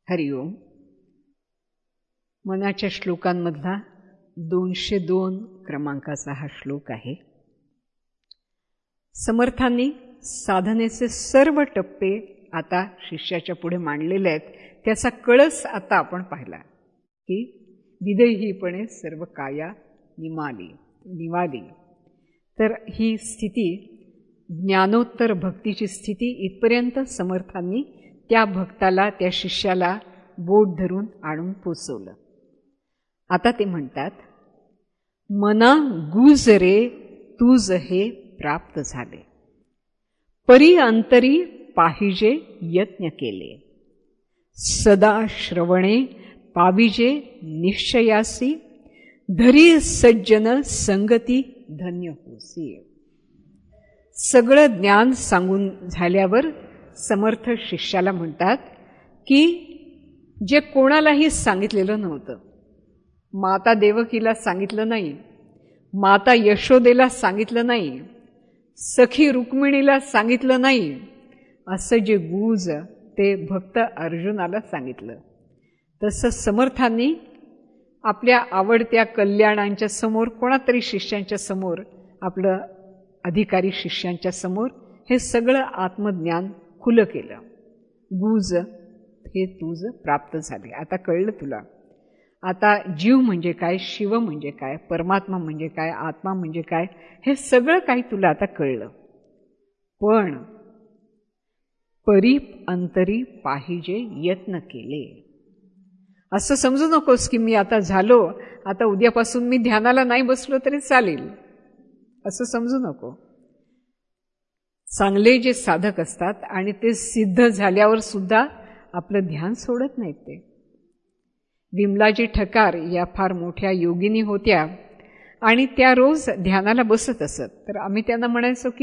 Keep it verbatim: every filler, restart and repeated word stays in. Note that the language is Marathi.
हरिओम. मनाच्या श्लोकांमधला दोनशे दोन क्रमांकाचा हा श्लोक आहे. समर्थांनी साधनेचे सर्व टप्पे आता शिष्याच्या पुढे मांडलेले आहेत. त्याचा कळस आता आपण पाहिला की विदेहीपणे सर्व काया निमाली निवाली. तर ही स्थिती ज्ञानोत्तर भक्तीची स्थिती इथपर्यंत समर्थांनी त्या भक्ताला त्या शिष्याला बोट धरून आणून पोचवलं. आता ते म्हणतात, मना गुज रे तुझ हे प्राप्त झाले, परी अंतरी पाहिजे यत्न केले, सदा श्रवणे पाविजे निश्चयासी, धरी सज्जन संगती धन्य होसी. सगळं ज्ञान सांगून झाल्यावर समर्थ शिष्याला म्हणतात की जे कोणालाही सांगितलेलं नव्हतं, माता देवकीला सांगितलं नाही, माता यशोदेला सांगितलं नाही, सखी रुक्मिणीला सांगितलं नाही, असं जे गुज ते भक्त अर्जुनाला सांगितलं. तसं समर्थांनी आपल्या आवडत्या कल्याणांच्या समोर, कोणातरी शिष्यांच्या समोर, आपलं अधिकारी शिष्यांच्या समोर हे सगळं आत्मज्ञान खुलं केलं. गुज हे तुझ प्राप्त झाले, आता कळलं तुला. आता जीव म्हणजे काय, शिव म्हणजे काय, परमात्मा म्हणजे काय, आत्मा म्हणजे काय, हे सगळं काही तुला आता कळलं. पण परी अंतरी पाहिजे यत्न केले. असं समजू नकोस की मी आता झालो, आता उद्यापासून मी ध्यानाला नाही बसलो तरी चालेल, असं समजू नको. चांगले जे साधक असतात आणि ते सिद्ध झाल्यावर सुद्धा आपलं ध्यान सोडत नाहीत. ते विमलाजी ठकार या फार मोठ्या योगिनी होत्या आणि त्या रोज ध्यानाला बसत असत. तर आम्ही त्यांना म्हणायचो की